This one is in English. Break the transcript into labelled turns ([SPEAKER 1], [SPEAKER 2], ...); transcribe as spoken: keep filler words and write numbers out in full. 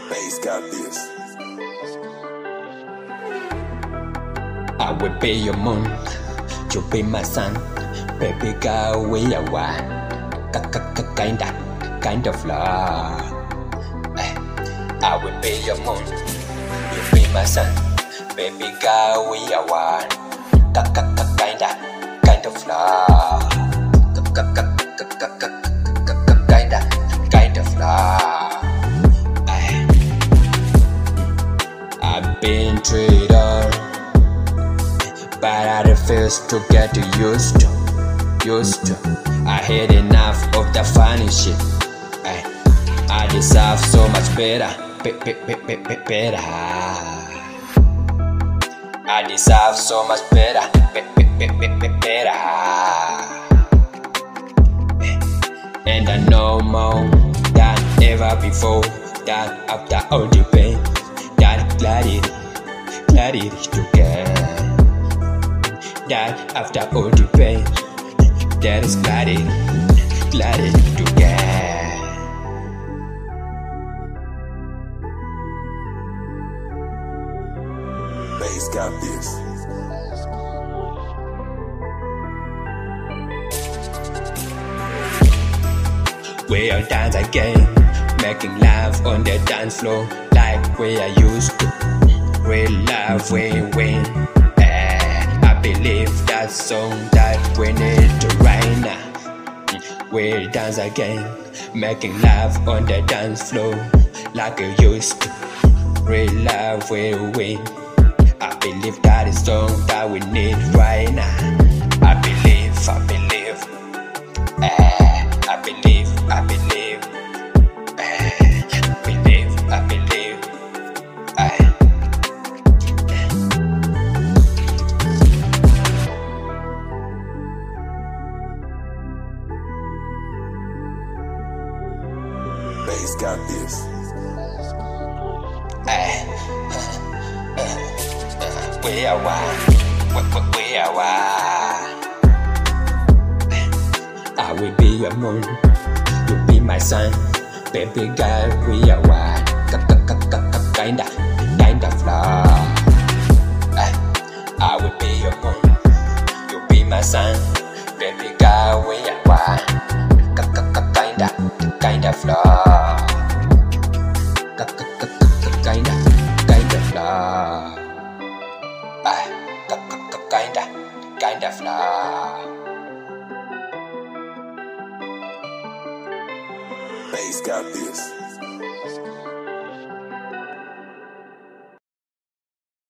[SPEAKER 1] Bass got this.
[SPEAKER 2] I will be your moon, you'll be my sun. Baby girl, we are one. Kinda, kind of love. I will be your moon, you'll be my sun. Baby girl, we are one. Kinda, kind of love. Kinda, kind of love. I've been treated, but I refuse to get used to, used to. I had enough of the funny shit. I, I deserve so much better, be, be, be, be, be, better. I deserve so much better, be, be, be, be, be, better. And I know more than ever before that after all the pain, that clarity, clarity to get. That after all the pain, there is clarity, clarity to get.
[SPEAKER 1] Bass got this.
[SPEAKER 2] We are dance again, making love on the dance floor like we are used to. Real love, we win. I believe that song that we need to right now. We'll dance again, making love on the dance floor like we used to. Real love will win. I believe that is song that we need right now. I believe, I believe, eh, I believe, I believe, eh, I believe, I believe, eh.
[SPEAKER 1] Bass got this.
[SPEAKER 2] Ay, we are one, we, we, we are one. I will be your moon, you'll be my sun. Baby girl, we are one. Kinda, kind of love. I will be your moon, you'll be my sun. Baby girl, we are one. Kinda, kind of love. Kinda, kind of love. Kinda, kind of love.
[SPEAKER 1] Bass got this.